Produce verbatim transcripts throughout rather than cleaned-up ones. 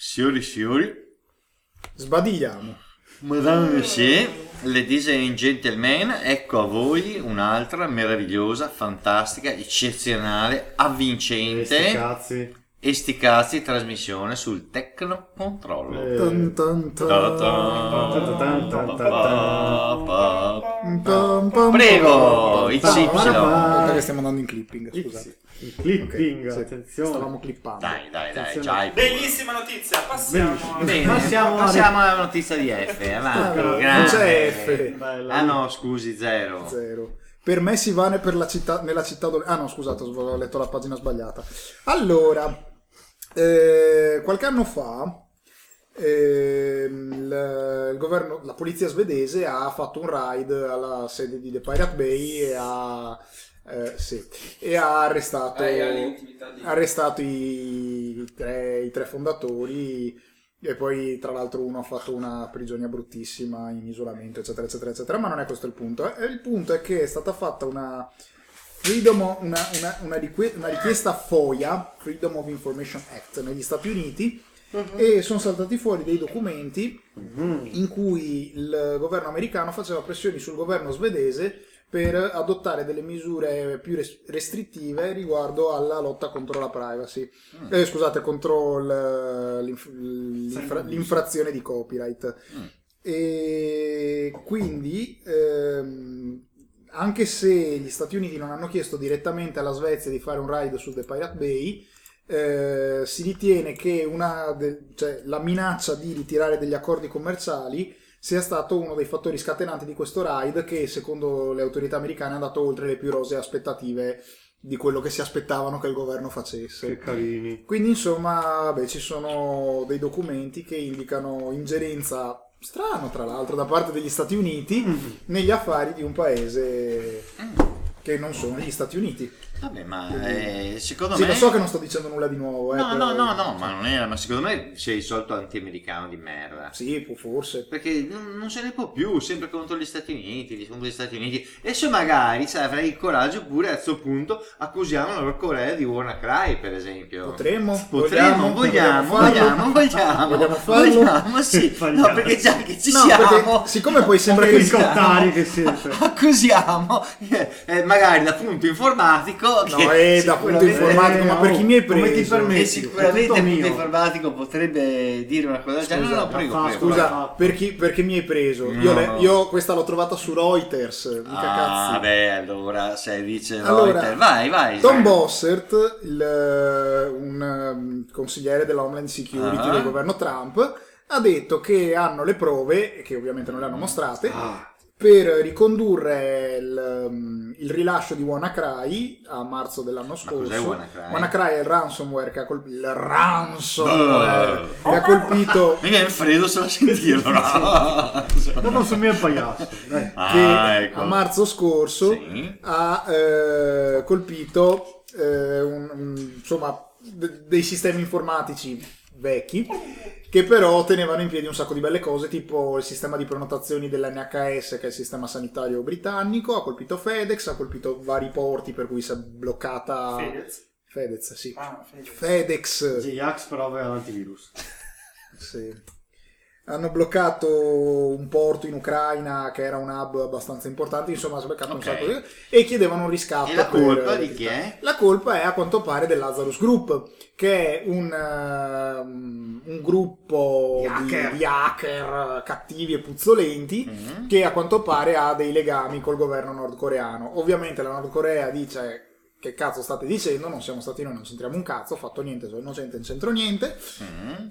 Signori, signori, sbadigliamo. Madame e Monsieur, ladies and gentlemen, ecco a voi un'altra meravigliosa, fantastica, eccezionale, avvincente E sti cazzi. e sti cazzi trasmissione sul Tecnocontrollo. Eh. Tan, tan, tan. Tan, tan, tan, tan, Pam, pam, Prego, pam, I pam, C Y. pam. Aspetta che stiamo andando in clipping, scusate. Il clipping, Ok, sì, attenzione. stavamo clippando. Dai, dai, dai, Attenzione. già. Bellissima notizia, passiamo. Bellissimo. Bene, Passiamo passiamo, a- alla notizia di F. Avanti, Ah, non grande. c'è F. Bella. Ah no, scusi, zero. Zero. Per me si va per la città, nella città dove... Ah no, scusate, ho letto la pagina sbagliata. Allora, eh, qualche anno fa ehm, il, il governo, la polizia svedese ha fatto un raid alla sede di The Pirate Bay e ha, eh, sì, e ha arrestato, Eh, all'intimità di- arrestato i, i tre, i tre fondatori. E poi tra l'altro uno ha fatto una prigionia bruttissima in isolamento, eccetera eccetera eccetera, ma non è questo il punto. Eh, il punto è che è stata fatta una freedom o- una, una, una, richiesta, una richiesta FOIA, Freedom of Information Act, negli Stati Uniti, e sono saltati fuori dei documenti in cui il governo americano faceva pressioni sul governo svedese per adottare delle misure più res- restrittive riguardo alla lotta contro la privacy, eh, scusate, contro l- l'inf- l'infra- l'infrazione di copyright. E quindi ehm, anche se gli Stati Uniti non hanno chiesto direttamente alla Svezia di fare un raid su The Pirate Bay, eh, si ritiene che una de- cioè, la minaccia di ritirare degli accordi commerciali sia stato uno dei fattori scatenanti di questo raid, che secondo le autorità americane è andato oltre le più rosee aspettative di quello che si aspettavano che il governo facesse. Che carini. Quindi insomma, beh, ci sono dei documenti che indicano ingerenza, strano tra l'altro, da parte degli Stati Uniti negli affari di un paese che non sono gli Stati Uniti. Vabbè, ma eh, secondo Sì, me... lo so che non sto dicendo nulla di nuovo. Eh, No, però- no, no, no, ma non era, ma secondo me sei il solito anti-americano di merda. Sì, può- forse. Perché non, non se ne può più, sempre contro gli Stati Uniti, contro gli Stati Uniti. Adesso magari, sai, avrei il coraggio pure a questo punto accusiamo la Nord Corea di WannaCry, per esempio. Potremmo? Potremmo, vogliamo, farlo? vogliamo, vogliamo. Vogliamo farlo? Vogliamo, sì. Vogliamo. No, perché già che ci No, siamo... perché siccome poi sembra Che che ricottari che siete. accusiamo eh, eh, magari da punto informatico che No, è da punto sicuramente- informatico, ma per chi mi hai Come ti preso? permetti? che sicuramente È tutto il punto mio. informatico potrebbe dire una cosa del genere. Scusa, no, no, prego, ma fa- prego. scusa, Scusa, per chi, per chi mi hai preso? No, io, le- no. io questa l'ho trovata su Reuters, mica Ah, cazzi. beh, allora se dice Allora, Reuters, vai, vai. Tom vai. Bossert, il, eh, un um, consigliere della Homeland Security Ah. del governo Trump, ha detto che hanno le prove, che ovviamente non le hanno mostrate, Ah. per ricondurre il, um, il rilascio di WannaCry a marzo dell'anno scorso. cos'è WannaCry? WannaCry è il ransomware che ha colpito, il ransomware che ha colpito, Mi viene freddo solo a sentirlo, no? Dopo sul mio pagliasso. Dai. Ah, che ecco. a marzo scorso Sì. ha eh, colpito eh, un- un- insomma de- dei sistemi informatici vecchi che però tenevano in piedi un sacco di belle cose, tipo il sistema di prenotazioni dell'N H S, che è il sistema sanitario britannico, ha colpito FedEx, ha colpito vari porti per cui si è bloccata Fedez? FedEx, sì. Ah, Fedez. FedEx, J-Ax prove all'antivirus. sì. Hanno bloccato un porto in Ucraina che era un hub abbastanza importante, insomma si è bloccato Ok. un sacco di... e chiedevano un riscatto. E la per- colpa di chi è? La colpa è a quanto pare del Lazarus Group, che è un, ehm, un gruppo Di hacker. di, di hacker cattivi e puzzolenti Mm. che a quanto pare ha dei legami col governo nordcoreano. Ovviamente la Nord Corea dice: che cazzo state dicendo? Non siamo stati noi, non c'entriamo un cazzo, ho fatto niente, sono innocente, non c'entro niente. Mm.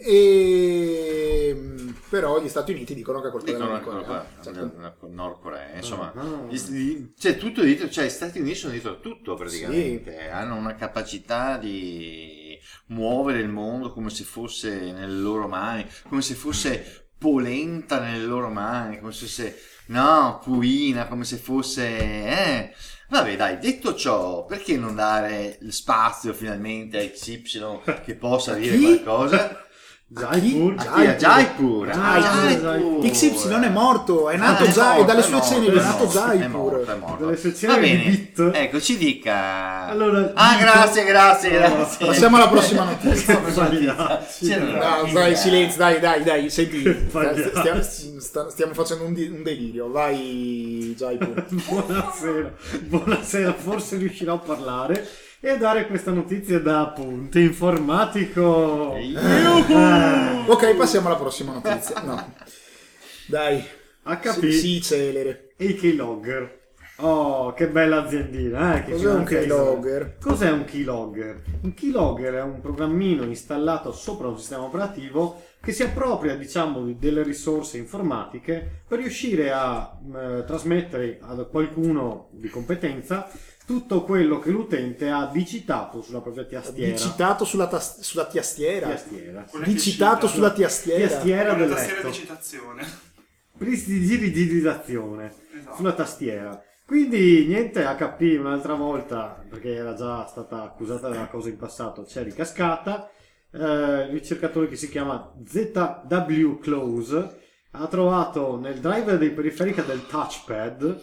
E però gli Stati Uniti dicono che è colpa della Dicono Nord una Corea. cosa, Certo. una- una- Nord Corea, insomma, Ah. gli- gli- cioè tutto dietro, cioè gli Stati Uniti sono dietro a tutto praticamente, hanno una capacità di muovere il mondo come se fosse nelle loro mani, come se fosse polenta nelle loro mani, come se fosse, no, puina, come se fosse, eh. Vabbè dai, detto ciò, perché non dare spazio finalmente a X Y che possa dire Chi? qualcosa? Jaipur. Ah, sì, a Jaipur. Ah, Jaipur. X Y è morto, è nato Ah, è già morto, e dalle è sue morto, ceneri è è nato morto, È Jaipur. morto, è morto. Dalle sue Va ceneri bene. di Bit. Ecco, ci dica. Allora, ah, dico- grazie, grazie, grazie. Passiamo alla prossima notizia. Pagliacci. C'era una No, figa. dai, silenzio, dai, dai, dai, senti, Pagliacci. stiamo, sta- stiamo facendo un, di- un delirio, vai Jaipur. Buonasera, buonasera, forse riuscirò a parlare e a dare questa notizia da appunto informatico. Ah, Ok, passiamo alla prossima notizia. No. Dai, H P sì, sì, celere. e i keylogger. Oh, che bella aziendina, eh? Che Cos'è un finanza- keylogger? Cos'è un keylogger? Un keylogger è un programmino installato sopra un sistema operativo che si appropria, diciamo, di- delle risorse informatiche per riuscire a eh, trasmettere a qualcuno di competenza tutto quello che l'utente ha digitato sulla propria tastiera. Digitato sulla, tas- sulla tastiera. Tastiera. Quella che Digitato cita. sulla tastiera. Tastiera Con del la tastiera letto. di citazione. Digitalizzazione Esatto. sulla tastiera. Quindi niente, H P un'altra volta, perché era già stata accusata della cosa in passato, c'è ricascata. Eh, il ricercatore che si chiama Z W Close ha trovato nel driver dei periferica del touchpad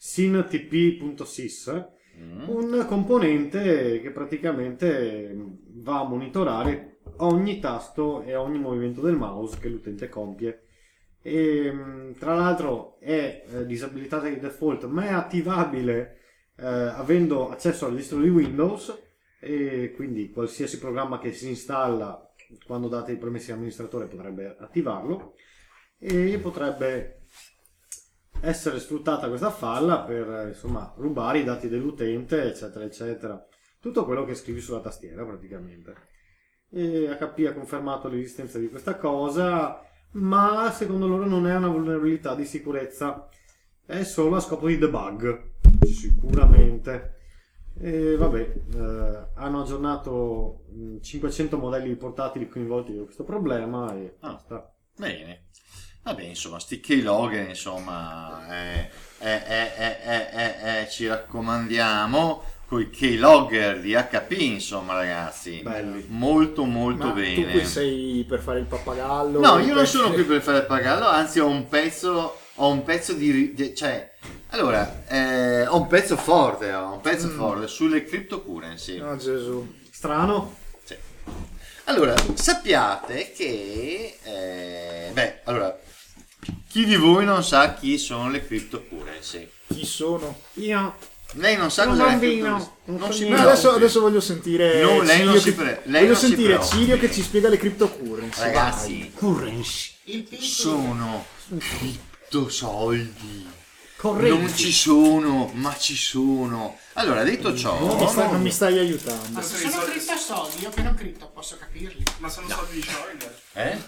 syntp.sys un componente che praticamente va a monitorare ogni tasto e ogni movimento del mouse che l'utente compie. E, tra l'altro è eh, disabilitata di default, ma è attivabile eh, avendo accesso al distro di Windows, e quindi qualsiasi programma che si installa quando date i permessi all'amministratore potrebbe attivarlo, e potrebbe essere sfruttata questa falla per eh, insomma rubare i dati dell'utente, eccetera eccetera, tutto quello che scrivi sulla tastiera praticamente. E H P ha confermato l'esistenza di questa cosa, ma secondo loro non è una vulnerabilità di sicurezza, è solo a scopo di debug, sicuramente. E vabbè, eh, hanno aggiornato mh, cinquecento modelli portatili coinvolti da questo problema e Ah. basta. Bene. Vabbè, insomma, sti keylogger, insomma, eh, eh, eh, eh, eh, eh, eh, ci raccomandiamo con i keylogger di H P, insomma, ragazzi. Belli. Molto, molto Ma bene. tu qui sei per fare il pappagallo? No, io non per- sono qui per fare il pagallo, anzi ho un pezzo, ho un pezzo di, ri- di- cioè, allora, eh, ho un pezzo forte, ho un pezzo Mm. forte sulle cryptocurrency. Oh Gesù. Strano? Sì. Allora, sappiate che, eh, beh, allora, chi di voi non sa chi sono le cryptocurrency? Chi sono? Io. Lei non sa Un cos'è la bambino, cryptocurrency? un Non si bambino. No, preoccupi. adesso, adesso voglio sentire No, lei non Cirio si che- pre- lei voglio non si sentire preoccupi. Cirio che ci spiega le cryptocurrency. Ragazzi, Currency. sono cripto soldi. Correnti. Non ci sono, ma ci sono. Allora, detto ciò, Non mi, stai, non mi stai aiutando. Ma se sono cripto soldi, io che non cripto posso capirli. Ma sono soldi di Schroeder. eh?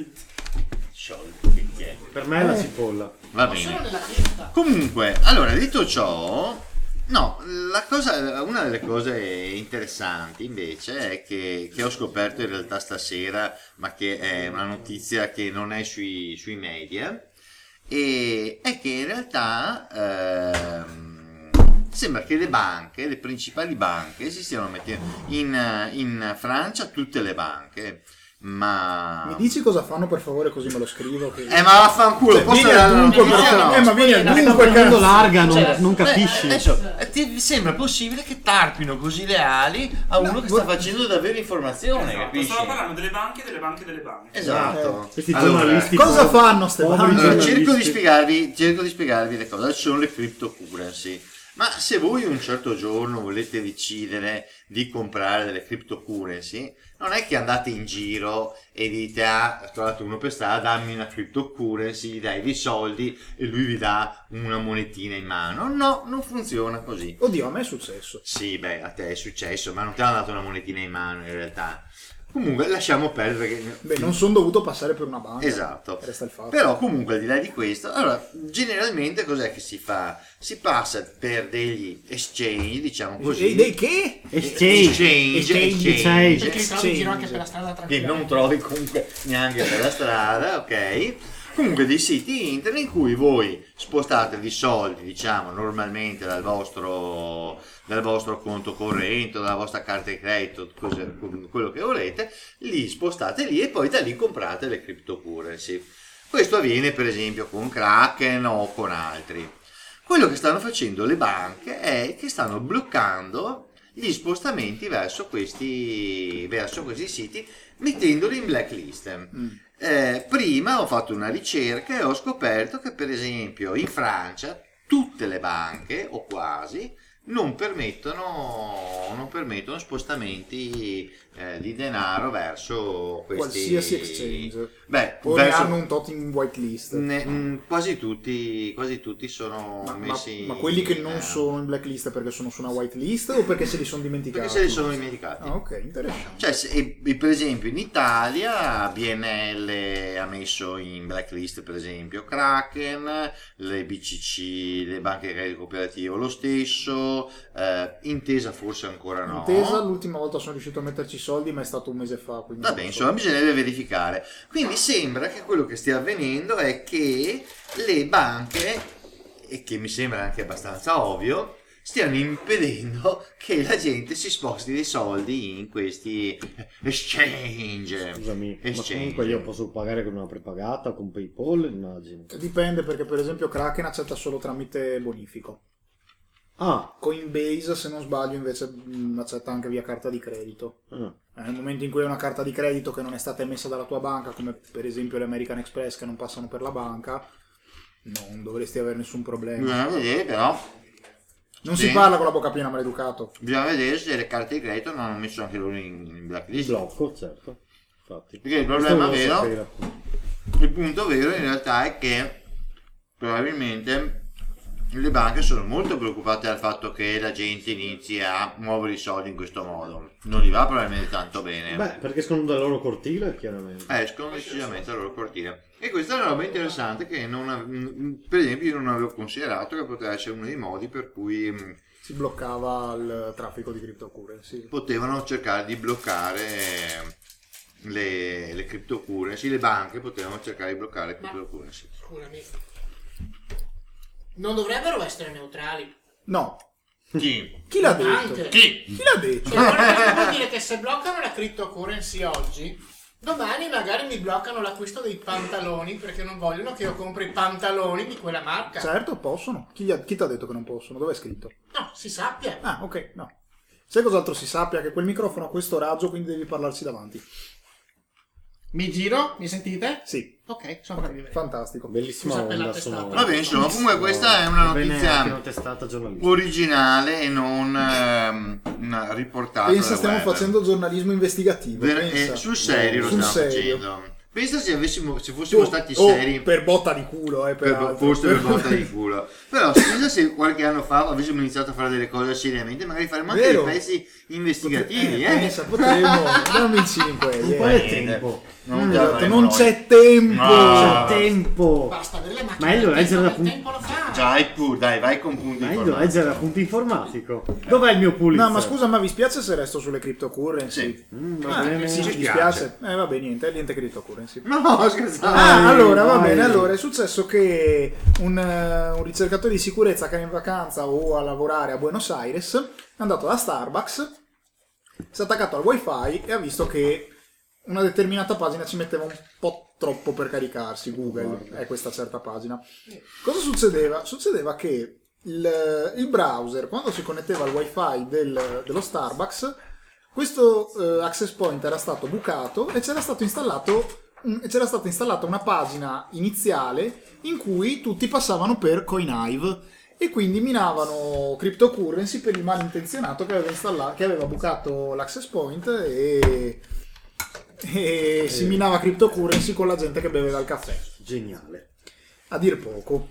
Soldi, che è? Per me è la cipolla. Va O solo bene. nella cripta. Comunque, allora, detto ciò, no, la cosa, una delle cose interessanti invece è che, che ho scoperto in realtà stasera, ma che è una notizia che non è sui, sui media, e è che in realtà ehm, sembra che le banche, le principali banche, si stiano mettendo in, in Francia, tutte le banche, ma... Mi dici cosa fanno per favore così me lo scrivo? Che... Eh, ma vaffanculo, Cioè, posso vieni dare al la dunque, notizia? per- No. eh, ma vieni al La sta dunque, prendendo cazzo. larga, non, Cioè, non eh, capisci. adesso eh, ti sembra possibile che tarpino così le ali a uno che sta facendo davvero informazione, Esatto, capisci? stavo parlando delle banche, delle banche, delle banche. Esatto. Questi Allora, giornalisti Cosa poveri. fanno ste Poveri banche? allora, giornalisti. cerco di spiegarvi, cerco di spiegarvi le cose. Ci sono le cryptocurrency. Ma se voi un certo giorno volete decidere di comprare delle cryptocurrency, non è che andate in giro e dite: ah, ho trovato uno per strada, dammi una cryptocurrency, gli dai dei soldi e lui vi dà una monetina in mano. No, non funziona così. Oddio, a me è successo. Sì, beh, a te è successo, ma non ti hanno dato una monetina in mano in realtà. Comunque lasciamo perdere che... Beh, non sono dovuto passare per una banca. Esatto. Resta il fatto. Però comunque al di là di questo, allora generalmente cos'è che si fa? Si passa per degli exchange, diciamo così. Dei, dei che? Exchange. Exchange, Exchange, exchange, Perché li trovi in giro anche Exchange. per la strada che tranquilla. non trovi comunque neanche per la strada, ok? comunque dei siti internet in cui voi spostate i soldi, diciamo, normalmente dal vostro, dal vostro conto corrente, dalla vostra carta di credito, cose- quello che volete, li spostate lì e poi da lì comprate le cryptocurrency. Questo avviene per esempio con Kraken o con altri. Quello che stanno facendo le banche è che stanno bloccando gli spostamenti verso questi, verso questi siti, mettendoli in blacklist. Mm. Eh, prima ho fatto una ricerca e ho scoperto che per esempio in Francia tutte le banche, o quasi, non permettono, non permettono spostamenti eh, di denaro verso questi... Qualsiasi exchange. Beh, O ne verso- hanno un tot in whitelist. ne- mh, quasi tutti, quasi tutti sono Ma, ma- messi... ma quelli che non eh, sono in blacklist perché sono su una whitelist o perché se li sono dimenticati? perché se li sono dimenticati. Ah, ok, interessante. Cioè, se- e- e per esempio in Italia B N L ha messo in blacklist per esempio Kraken, le B C C, le banche di credito cooperativo lo stesso, eh, Intesa forse ancora no. Intesa, l'ultima volta sono riuscito a metterci i soldi, ma è stato un mese fa. Quindi Vabbè, non so. insomma, bisognerebbe verificare. Quindi sembra che quello che stia avvenendo è che le banche, e che mi sembra anche abbastanza ovvio, stiano impedendo che la gente si sposti dei soldi in questi exchange. Scusami, ma Exchange. comunque io posso pagare con una prepagata o con PayPal, immagino. Dipende, perché per esempio Kraken accetta solo tramite bonifico. Ah, Coinbase, se non sbaglio, invece mh, accetta anche via carta di credito. ah. Eh, Nel momento in cui hai una carta di credito che non è stata emessa dalla tua banca, come per esempio le American Express che non passano per la banca, non dovresti avere nessun problema. Bisogna vedere però, Non Sì. si parla con la bocca piena, maleducato. bisogna vedere se le carte di credito non hanno messo anche loro in, in Il blacklist. blocco, certo. Infatti. Perché il Questo problema volevo vero, sapere. il punto vero in realtà è che probabilmente le banche sono molto preoccupate dal fatto che la gente inizi a muovere i soldi in questo modo. Non gli va probabilmente tanto bene. Beh, perché escono dal loro cortile, chiaramente. Escono decisamente dal loro cortile. E questa è una roba interessante che non av- per esempio io non avevo considerato che poteva essere uno dei modi per cui mh, Si bloccava il traffico di cryptocurrency. potevano cercare di bloccare le, le cryptocurrency, le banche potevano cercare di bloccare le cryptocurrency. Scusami. Non dovrebbero essere neutrali. No. Chi? Chi l'ha detto? Anche. Chi? Chi l'ha detto? Cioè, allora, vuol dire che se bloccano la cryptocurrency oggi, domani magari mi bloccano l'acquisto dei pantaloni perché non vogliono che io compri i pantaloni di quella marca. Certo, possono. Chi, gli ha- chi ti ha detto che non possono? Dove è scritto? No, si sappia. Ah, ok, no. Sai cos'altro si sappia? Che quel microfono ha questo raggio, quindi devi parlarci davanti. Mi giro? Mi sentite? Sì, Ok, sono bravi. fantastico. Bellissima Scusa per la onda testata. sonora. Va bene, insomma, comunque questa è una Bene, notizia anche una testata giornalistica. originale e non ehm, una riportata Pensa, dal stiamo web. facendo giornalismo investigativo. Ver- pensa. eh, sul serio lo Sul stiamo serio. facendo. Pensa se, avessimo, se fossimo Tu- stati oh, seri per botta di culo, eh, per, peraltro. forse per botta di culo. Però pensa se qualche anno fa avessimo iniziato a fare delle cose seriamente, magari faremmo anche Vero. dei pezzi investigativi, Eh, eh. pensa, potremmo. Dammi il cinque. Un eh. po' di niente. tempo. Non, Mm, già esatto, faremo non noi. c'è tempo. No. C'è tempo. Basta avere le macchine. Meglio del leggere tempo, da del punti. tempo lo fa. Dai pur, dai, vai con punti Meglio informatici. leggere appunto informatico. Dov'è il mio Pulitzer? No, ma scusa, ma vi spiace se resto sulle cryptocurrency? Sì. Mm, va Ah, bene. sì, ci mi spiace. dispiace. Eh, va bene, niente, niente cryptocurrency. No, scherzate. Ah, Vai, allora va vai. bene. Allora è successo che un, eh, un ricercatore di sicurezza che era in vacanza o a lavorare a Buenos Aires è andato da Starbucks, si è attaccato al wifi e ha visto che una determinata pagina ci metteva un po' troppo per caricarsi. Google è questa certa pagina. Cosa succedeva? Succedeva che il, il browser, quando si connetteva al wifi del- dello Starbucks, questo eh, access point era stato bucato e c'era stato installato un- c'era stata installata una pagina iniziale in cui tutti passavano per Coinhive e quindi minavano cryptocurrency per il malintenzionato che aveva, installato, che aveva bucato l'access point e, e si minava cryptocurrency con la gente che beveva il caffè. Geniale. A dir poco.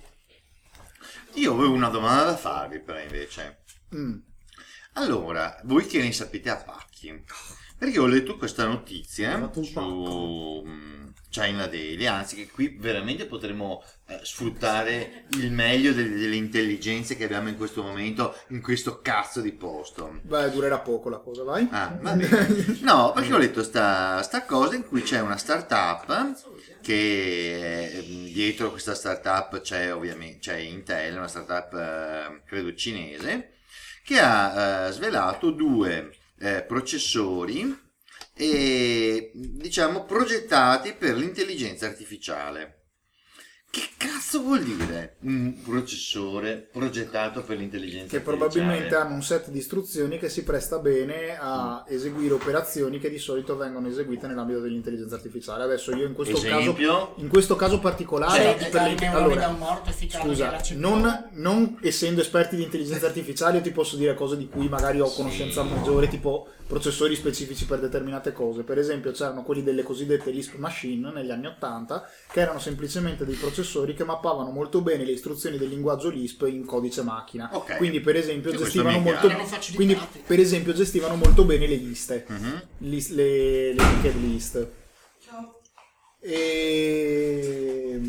Io avevo una domanda da farvi però invece. Mm. Allora, voi che ne sapete a pacchi? Perché ho letto questa notizia Hai fatto un su, China Daily, anzi che qui veramente potremmo eh, sfruttare il meglio delle, delle intelligenze che abbiamo in questo momento in questo cazzo di posto. Beh, durerà poco la cosa, vai. Ah, va bene. No, perché ho letto sta, sta cosa in cui c'è una startup che eh, dietro questa startup c'è ovviamente c'è Intel, una startup eh, credo cinese, che ha eh, svelato due eh, processori e diciamo progettati per l'intelligenza artificiale. Che cazzo vuol dire un processore progettato per l'intelligenza Che artificiale? probabilmente hanno un set di istruzioni che si presta bene a eseguire operazioni che di solito vengono eseguite nell'ambito dell'intelligenza artificiale. Adesso io in questo Esempio? caso in questo caso particolare Cioè, per dai, le- neuroni da allora, un morto e ficcarli scusa, nella cervello. non, non essendo esperti di intelligenza artificiale io ti posso dire cose di cui magari ho conoscenza maggiore, tipo processori specifici per determinate cose. Per esempio c'erano quelli delle cosiddette Lisp Machine negli anni ottanta, che erano semplicemente dei processori che mappavano molto bene le istruzioni del linguaggio Lisp in codice macchina. Ok. Quindi per esempio Sì, gestivano questo mi molto chiaro. Erano quindi facilitati. per esempio gestivano molto bene le liste, Mhm. lis- le, le linked list. E...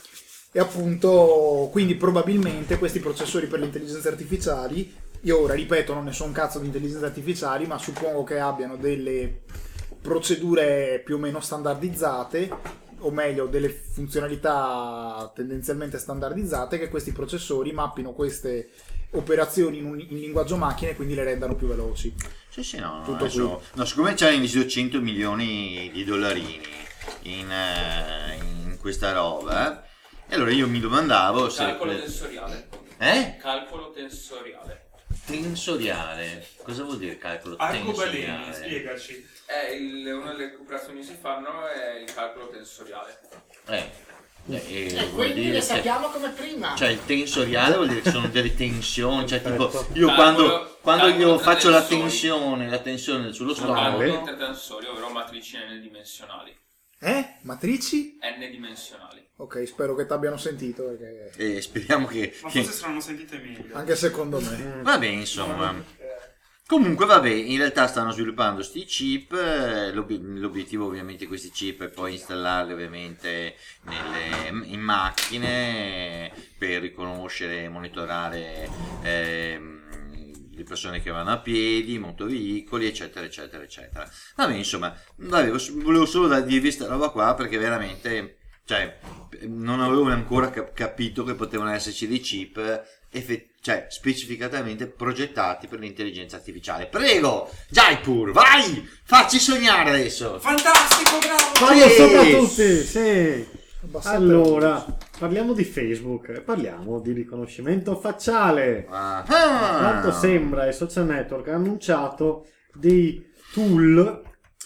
e appunto quindi probabilmente questi processori per le intelligenze artificiali, io ora ripeto non ne so un cazzo di intelligenze artificiali, ma suppongo che abbiano delle procedure più o meno standardizzate, o meglio delle funzionalità tendenzialmente standardizzate, che questi processori mappino queste operazioni in, un, in linguaggio macchina e quindi le rendano più veloci. Sì, sì, no, no, Tutto adesso, no, siccome ci hanno investito cento milioni di dollarini in, eh, in questa roba, eh, e allora io mi domandavo se... Calcolo tensoriale. Eh? Calcolo tensoriale. Tensoriale. Cosa vuol dire calcolo Arcobaleni, tensoriale? spiegaci. È il, una delle operazioni che si fanno è il calcolo tensoriale. Eh, eh, e E vuol quindi dire le che- sappiamo come prima. Cioè il tensoriale vuol dire che sono delle tensioni, cioè tipo Perfetto. io Calcolo- quando, quando calcolo io tra faccio la tensori. tensione, la tensione sullo Sono stomaco, calcoli intertensori, ovvero matrici n-dimensionali. Eh? Matrici? N-dimensionali. Ok, spero che ti abbiano sentito, perché e speriamo che, Ma che- forse saranno sentite meglio. anche secondo me. vabbè insomma. Comunque vabbè, in realtà stanno sviluppando sti chip, eh, l'ob- l'obiettivo ovviamente di questi chip è poi installarli ovviamente nelle, in macchine per riconoscere e monitorare ehm, le persone che vanno a piedi, motoveicoli, eccetera, eccetera, eccetera. Vabbè, insomma, vabbè, volevo solo da- dirvi questa roba qua perché veramente, cioè, non avevo ancora cap- capito che potevano esserci dei chip effe- cioè, specificatamente progettati per l'intelligenza artificiale. Prego, Jaipur, vai, facci sognare adesso. Fantastico, bravo! Voglio Sì. sopra tutti, sì. Abbassate Allora, parliamo di Facebook, parliamo di riconoscimento facciale. Ah. Quanto sembra, i social network hanno annunciato dei tool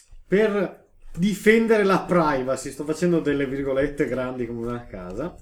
per difendere la privacy, sto facendo delle virgolette grandi come una casa,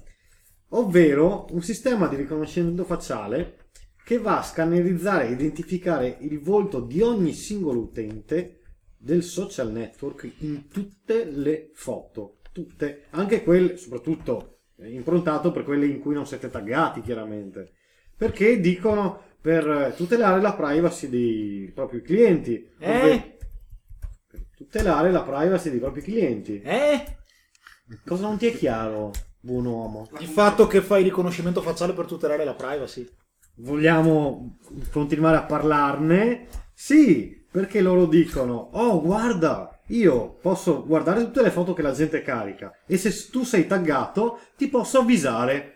ovvero un sistema di riconoscimento facciale che va a scannerizzare e identificare il volto di ogni singolo utente del social network in tutte le foto, tutte, anche quelle, soprattutto improntato per quelle in cui non siete taggati chiaramente, perché dicono per tutelare la privacy dei propri clienti. Eh? Per tutelare la privacy dei propri clienti. Eh? Cosa non ti è chiaro, buon uomo? Il fatto che fai riconoscimento facciale per tutelare la privacy. Vogliamo continuare a parlarne? Sì, perché loro dicono: oh, guarda, io posso guardare tutte le foto che la gente carica e se tu sei taggato ti posso avvisare.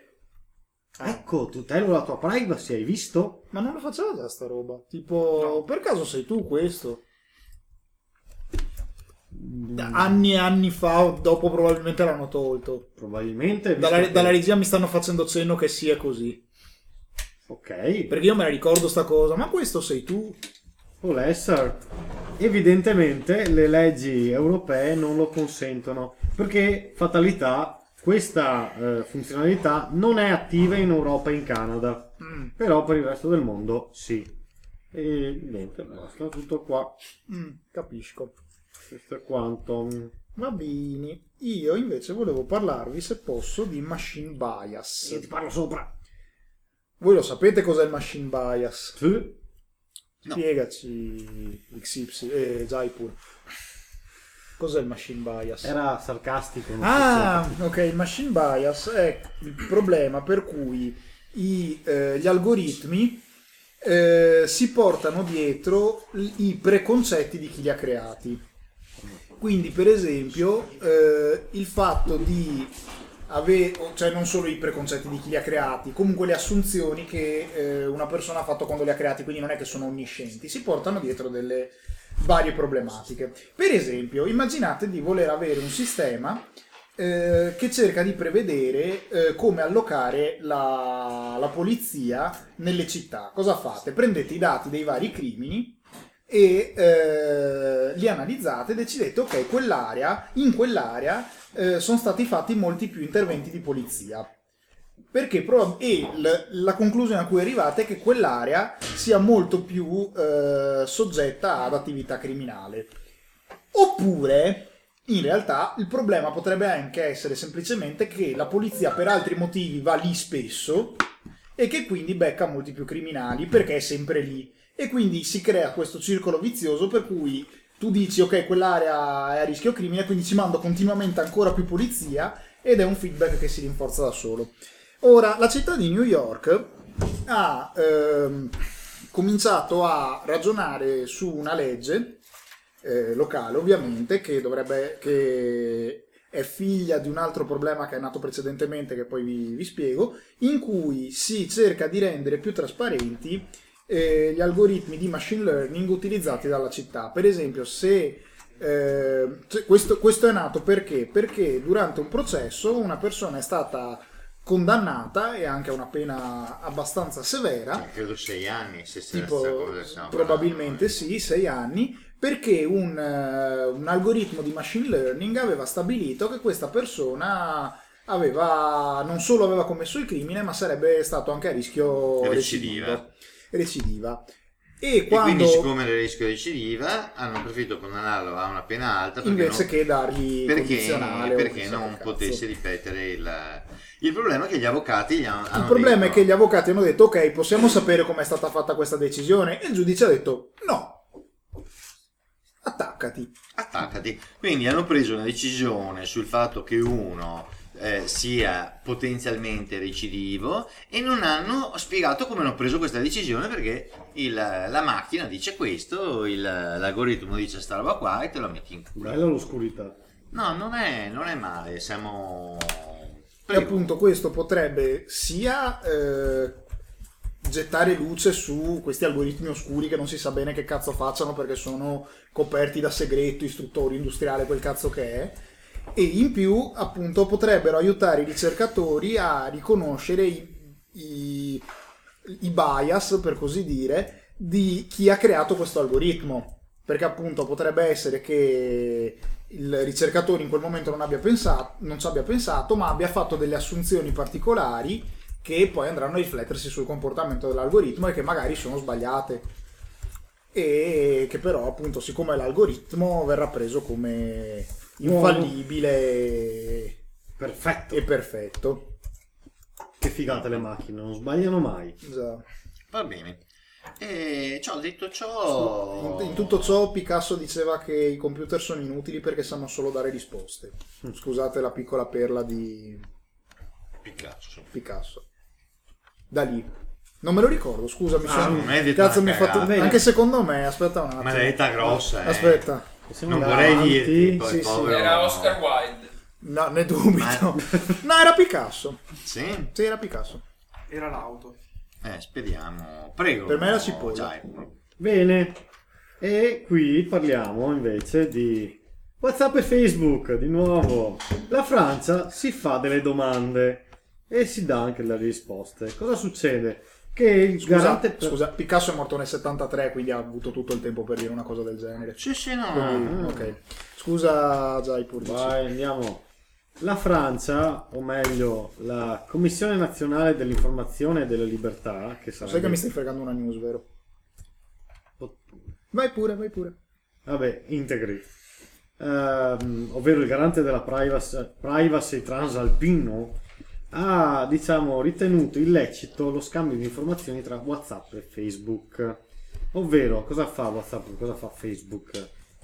Ecco, tutelo la tua privacy, hai visto? Ma non lo faceva già sta roba? Tipo, per caso sei tu questo? Anni e anni fa, dopo probabilmente l'hanno tolto. Probabilmente. visto Dalla, che- dalla regia mi stanno facendo cenno che sia così. Ok, Perché io me la ricordo sta cosa, ma questo sei tu? può essere. Evidentemente le leggi europee non lo consentono perché, fatalità, questa eh, funzionalità non è attiva in Europa e in Canada, Mm, però per il resto del mondo sì. E niente, basta, tutto qua. mm, capisco. Questo è quanto. Va bene. Io invece volevo parlarvi, se posso, di machine bias. Io ti parlo sopra. Voi lo sapete cos'è il machine bias? Sì. No. Spiegaci X Y, eh, Jaipur. Cos'è il machine bias? Era sarcastico. Non Ah, ok, il machine bias è il problema per cui i, eh, gli algoritmi eh, si portano dietro i preconcetti di chi li ha creati. Quindi, per esempio, eh, il fatto di avere, cioè non solo i preconcetti di chi li ha creati, comunque le assunzioni che eh, una persona ha fatto quando li ha creati, quindi non è che sono onniscienti, si portano dietro delle varie problematiche. Per esempio, immaginate di voler avere un sistema eh, che cerca di prevedere eh, come allocare la, la polizia nelle città. Cosa fate? Prendete i dati dei vari crimini e eh, li analizzate e decidete, ok, quell'area, in quell'area eh, sono stati fatti molti più interventi di polizia. Perché prob- e l- la conclusione a cui arrivate è che quell'area sia molto più eh, soggetta ad attività criminale. Oppure, in realtà, il problema potrebbe anche essere semplicemente che la polizia per altri motivi va lì spesso e che quindi becca molti più criminali perché è sempre lì. E quindi si crea questo circolo vizioso per cui tu dici ok, quell'area è a rischio crimine, quindi ci mando continuamente ancora più polizia ed è un feedback che si rinforza da solo. Ora, la città di New York ha ehm, cominciato a ragionare su una legge eh, locale, ovviamente, che dovrebbe che è figlia di un altro problema che è nato precedentemente, che poi vi, vi spiego, in cui si cerca di rendere più trasparenti eh, gli algoritmi di machine learning utilizzati dalla città. Per esempio, se eh, questo, questo è nato perché? Perché durante un processo una persona è stata condannata e anche a una pena abbastanza severa, credo sei anni, se sei tipo, cosa, probabilmente sì, sei anni, perché un, uh, un algoritmo di machine learning aveva stabilito che questa persona aveva non solo aveva commesso il crimine, ma sarebbe stato anche a rischio recidiva. recidiva. E, E quando, quindi, siccome era il rischio recidiva, hanno preferito condannarlo a una pena alta perché invece non, che dargli perché, condizionale o perché chissà non che cazzo. potesse ripetere il. Il problema è che gli avvocati gli hanno, Il hanno problema detto, è che gli avvocati hanno detto ok, possiamo sapere com'è stata fatta questa decisione, e il giudice ha detto no, attaccati. attaccati. Quindi hanno preso una decisione sul fatto che uno eh, sia potenzialmente recidivo e non hanno spiegato come hanno preso questa decisione, perché il, la macchina dice questo, il, l'algoritmo dice sta roba qua e te lo metti in culo. Bella l'oscurità. No, non è, non è male, siamo... E appunto questo potrebbe sia eh, gettare luce su questi algoritmi oscuri che non si sa bene che cazzo facciano perché sono coperti da segreto istruttorio industriale, quel cazzo che è, e in più appunto potrebbero aiutare i ricercatori a riconoscere i, i, i bias, per così dire, di chi ha creato questo algoritmo, perché appunto potrebbe essere che il ricercatore in quel momento non abbia pensato, non ci abbia pensato, ma abbia fatto delle assunzioni particolari che poi andranno a riflettersi sul comportamento dell'algoritmo e che magari sono sbagliate, e che però appunto, siccome l'algoritmo verrà preso come infallibile Perfetto. e perfetto. Che figate le macchine, non sbagliano mai. Già. Va bene. E ciò detto ciò, In, in tutto ciò Picasso diceva che i computer sono inutili perché sanno solo dare risposte. Scusate la piccola perla di Picasso. Picasso. Da lì. Non me lo ricordo, scusami. Ah, sono... non hai detto Cazzo, una mi ha fatto... cagata. Anche secondo me, aspetta un attimo. Maledetta grossa, eh. Aspetta. Possiamo Non andare vorrei avanti? dirti, poi Sì, sì. povero... Era Oscar Wilde. No, ne dubito. No, era Picasso. Sì? Sì, era Picasso. Era l'auto. Eh, speriamo. Prego. Per me era cipolla. Giai. Bene. E qui parliamo invece di WhatsApp e Facebook, di nuovo. La Francia si fa delle domande e si dà anche le risposte. Cosa succede? Che il Scusa, garante per- scusa, Picasso è morto nel settantatré, quindi ha avuto tutto il tempo per dire una cosa del genere. Sì, sì, no. Quindi, ok. Scusa, Giai, pur dici. Vai, andiamo. La Francia, o meglio la Commissione Nazionale dell'Informazione e delle Libertà, che sarebbe... Sai che mi stai fregando una news, vero? Vai pure, vai pure. Vabbè, integri. Ehm, ovvero il garante della privacy, privacy transalpino ha, diciamo, ritenuto illecito lo scambio di informazioni tra WhatsApp e Facebook. Ovvero, cosa fa WhatsApp e cosa fa Facebook?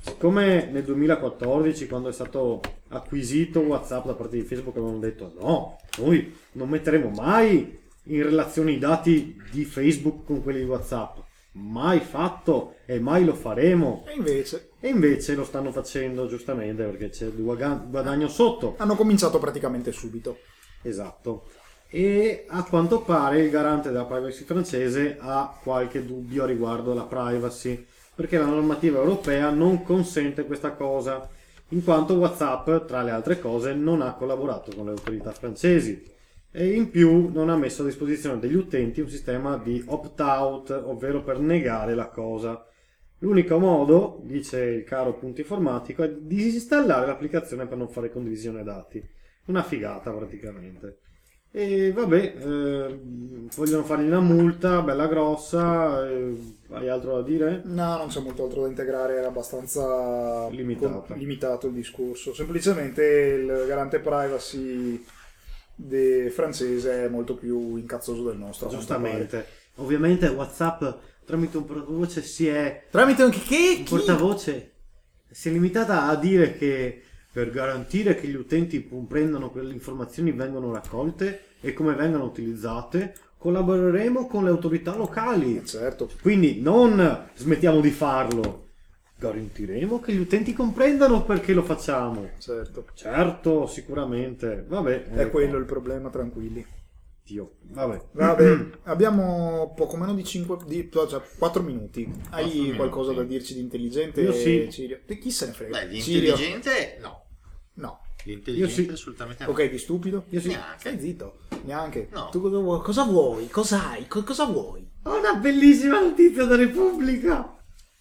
Siccome nel duemilaquattordici, quando è stato acquisito WhatsApp da parte di Facebook, avevano detto no, noi non metteremo mai in relazione i dati di Facebook con quelli di WhatsApp, mai fatto e mai lo faremo. E invece E invece lo stanno facendo, giustamente, perché c'è il guadagno sotto. hanno cominciato praticamente subito. Esatto. E a quanto pare il garante della privacy francese ha qualche dubbio riguardo alla privacy, perché la normativa europea non consente questa cosa, in quanto WhatsApp, tra le altre cose, non ha collaborato con le autorità francesi e in più non ha messo a disposizione degli utenti un sistema di opt-out, ovvero per negare la cosa. L'unico modo, dice il caro punto informatico, è di disinstallare l'applicazione per non fare condivisione dati. Una figata praticamente. E vabbè, eh, vogliono fargli una multa bella grossa. Eh, hai altro da dire? No, non c'è molto altro da integrare, era abbastanza Limitato. com- limitato il discorso. Semplicemente il garante privacy de- francese è molto più incazzoso del nostro. a quanto Giustamente. Ovviamente WhatsApp tramite un portavoce si è pare. Tramite anche che? il Chi? portavoce si è limitata a dire che per garantire che gli utenti comprendano che le informazioni vengono raccolte e come vengono utilizzate, collaboreremo con le autorità locali. Eh, certo. Quindi non smettiamo di farlo, garantiremo che gli utenti comprendano perché lo facciamo. Certo. Certo, sicuramente. Vabbè, È eh, quello il problema, tranquilli. Dio. Vabbè. Vabbè, abbiamo poco meno di cinque, di, cioè quattro minuti. Hai Quattro minuti. qualcosa da dirci di intelligente? Io sì. Cirio? Di chi se ne frega? Beh, di Cirio? intelligente no. No. Di intelligente Io sì. assolutamente no. Ok, di stupido? Io sì. Neanche. Stai zitto. Neanche. No. Tu cosa vuoi? Cosa vuoi? Cos'hai? Co- cosa vuoi? Ho una bellissima notizia da Repubblica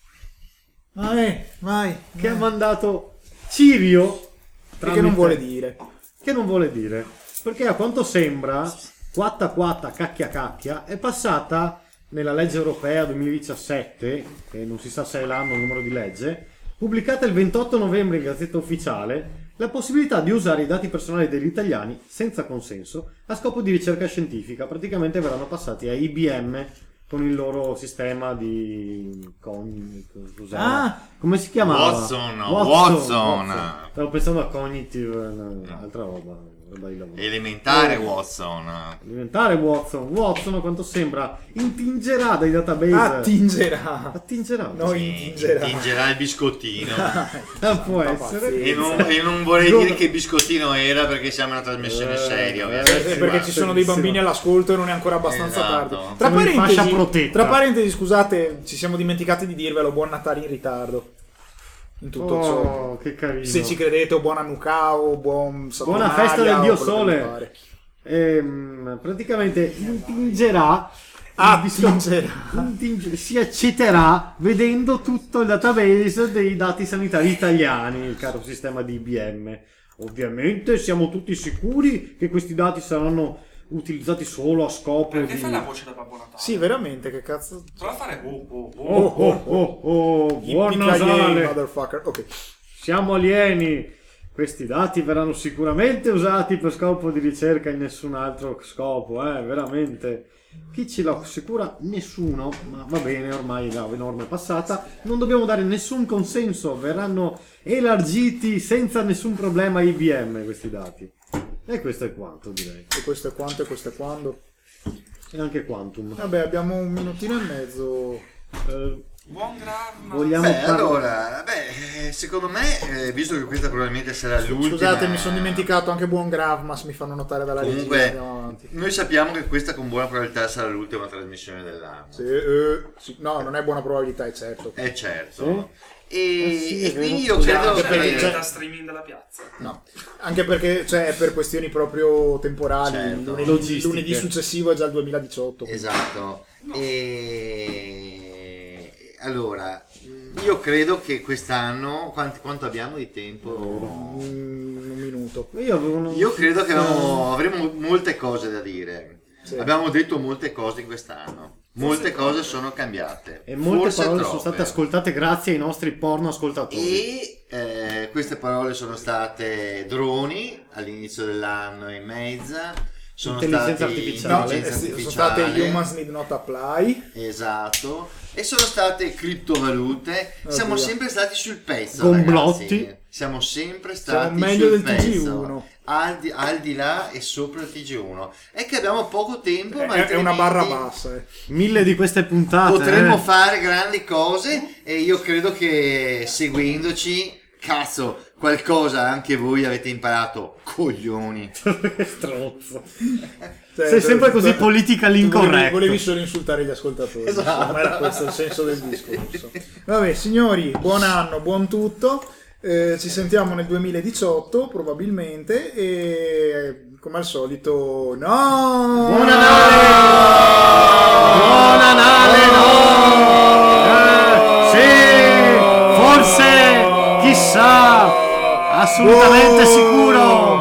Vai, vai. che ha mandato Cirio. Che tramite- non vuole dire. Che non vuole dire. Perché a quanto sembra, quatta quatta cacchia cacchia è passata nella legge europea duemiladiciassette, che non si sa se è l'anno o il numero di legge, pubblicata il ventotto novembre in Gazzetta Ufficiale, la possibilità di usare i dati personali degli italiani senza consenso a scopo di ricerca scientifica. Praticamente verranno passati a I B M con il loro sistema di cogn... cos'era? Ah! Come si chiamava? Watson, Watson. Stavo pensando a cognitive, no, altra roba, roba di lavoro. Elementare Watson. Diventare Watson. Watson, a quanto sembra, intingerà dai database. Attingerà. Attingerà. No, Sì, intingerà. intingerà il biscottino. Ah, può Sta essere. pazzesco. E non, e non vorrei Godo- dire che biscottino era perché siamo una trasmissione Eh, seria, eh, ovviamente. Eh, perché ci sono dei bambini all'ascolto e non è ancora abbastanza Esatto. tardi. Tra Siamo in fascia parentesi, protetta. tra parentesi, scusate, ci siamo dimenticati di dirvelo. Buon Natale in ritardo. In tutto ciò. Oh, che carino. Se ci credete, o buon Hanukkah, o buon Saturnalia, Buona festa del o Dio quello che Sole. vi pare. Ehm, praticamente intingerà. il biscotto- Attingerà. intinge- si ecciterà vedendo tutto il database dei dati sanitari italiani, il caro sistema di I B M. Ovviamente siamo tutti sicuri che questi dati saranno utilizzati solo a scopo Perché di... fai la voce da Babbo Natale? Sì, veramente, che cazzo. Prova a fare oh oh oh. Oh oh oh oh, buon Yippee-ki-yay, Natale! motherfucker. Ok. Siamo alieni. Questi dati verranno sicuramente usati per scopo di ricerca in nessun altro scopo, eh, veramente. Chi ce lo assicura? Nessuno, ma va bene, ormai la norma è passata. Non dobbiamo dare nessun consenso, verranno elargiti senza nessun problema a I B M questi dati. E questo è quanto, direi. E questo è quanto e questo è quando. E anche Quantum. Vabbè, abbiamo un minutino e mezzo. Eh, Buon Gravma. vogliamo Beh, parlare... allora, beh, eh, secondo me, eh, visto che questa probabilmente sarà l'ultima... Scusate, mi sono dimenticato anche buon Gravmas, mi fanno notare dalla regia. Comunque, Andiamo avanti. noi sappiamo che questa con buona probabilità sarà l'ultima trasmissione dell'anno. Sì, eh, sì, no, non è buona probabilità, è certo. È certo. Sì? E, Eh sì, è e quindi vero. io credo Anche perché che... c'è- da streaming della piazza. No, anche perché cioè, è per questioni proprio temporali. Certo. Lunedì, Logistiche. lunedì successivo è già il duemiladiciotto. Esatto. E... Allora, io credo che quest'anno... Quanti, quanto abbiamo di tempo? Mm, un minuto. Io, avevo una- Io credo che abbiamo- avremo molte cose da dire. Sì. Abbiamo detto molte cose in quest'anno. Molte cose sono cambiate. E molte Forse parole troppe. sono state ascoltate grazie ai nostri porno ascoltatori. E eh, queste parole sono state droni all'inizio dell'anno e mezza, sono Intelligenza stati artificiale. No, intelligenza eh, sì, sono artificiale. state Humans Need Not Apply. Esatto. E sono state criptovalute. Siamo Oddio. sempre stati sul pezzo, Complotti. ragazzi. Siamo sempre stati Siamo meglio sul del T G pezzo. uno. Al di, al di là e sopra il T G uno. È che abbiamo poco tempo, ma È, è una barra altrimenti bassa. eh. Mille di queste puntate. potremmo eh. fare grandi cose e io credo che seguendoci, cazzo, qualcosa anche voi avete imparato, coglioni. Stronzo. Cioè, Sei sempre tu- così tu- politically tu volevi- incorretto. Volevi solo insultare gli ascoltatori. Esatto. Insomma, era questo il senso del discorso. Vabbè, signori, buon anno, buon tutto. Eh, ci sentiamo nel duemiladiciotto probabilmente e come al solito no! Buon Natale! Buon Natale, no! Eh, sì, forse, chissà, assolutamente sicuro.